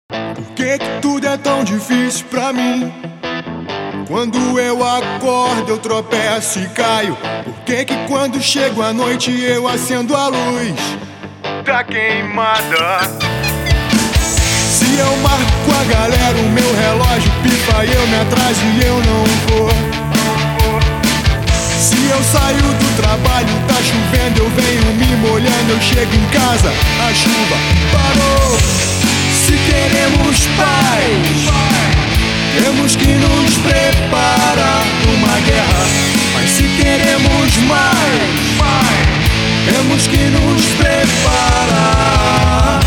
Por que tudo é tão difícil pra mim? Quando eu acordo eu tropeço e caio. Por que quando chego à noite eu acendo a luz da queimada? Se eu marco a galera, o meu relógio pifa e eu me atraso e eu não vou. Se eu saio do trabalho, tá chovendo, eu venho me molhando, eu chego em casa, a chuva parou. Se queremos paz, temos que nos preparar pra uma guerra. Mas se queremos mais, temos que nos preparar.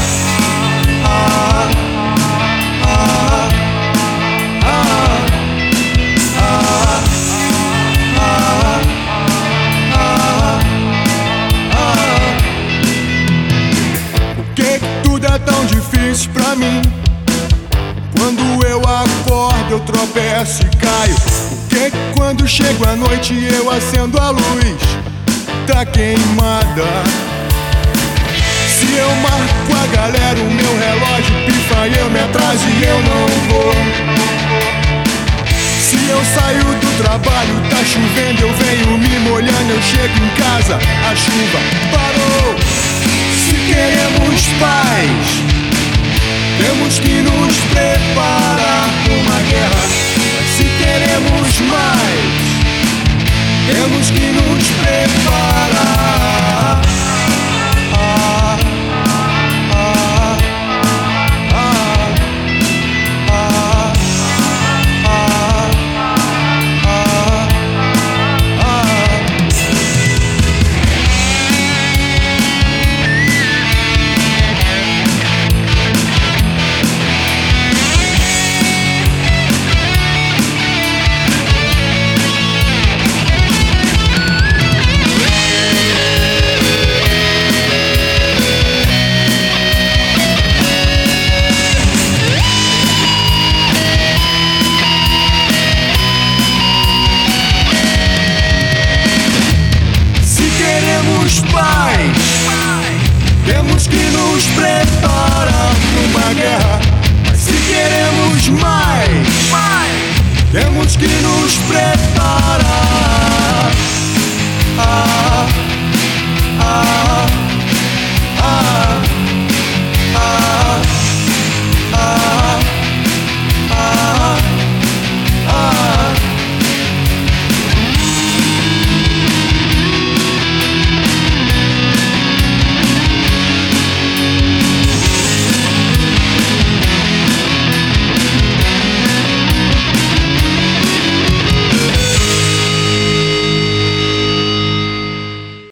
Por que tudo é tão difícil pra mim? Quando eu acordo eu tropeço e caio. Por que quando chego à noite eu acendo a luz da queimada? Se eu marco a galera, o meu relógio pifa e eu me atraso e eu não vou. Se eu saio do trabalho, tá chovendo, eu venho me molhando, eu chego em casa, a chuva parou. Se queremos paz, temos que nos preparar pra uma guerra. Mas se queremos mais, temos que nos preparar. Temos que nos preparar para uma guerra. Mas se queremos mais, temos que nos preparar.